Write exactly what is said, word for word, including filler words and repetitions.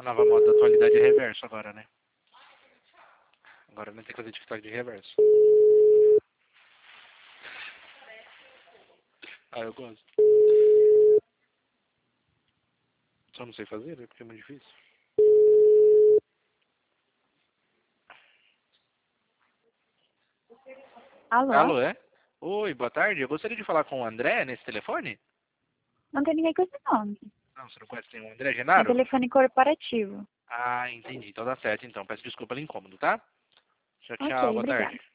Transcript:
A nova moda da atualidade é reverso agora, né? Agora não tem que fazer TikTok de reverso. Ah, eu gosto. Só não sei fazer, né? Porque é muito difícil. Alô? Alô, é? Oi, boa tarde. Eu gostaria de falar com o André nesse telefone? Não tem ninguém com esse nome. Não, você não conhece nenhum André É Genaro? telefone corporativo. Ah, entendi. Então tá certo, então. Peço desculpa pelo incômodo, tá? Tchau, Ok, tchau. Boa obrigada. tarde.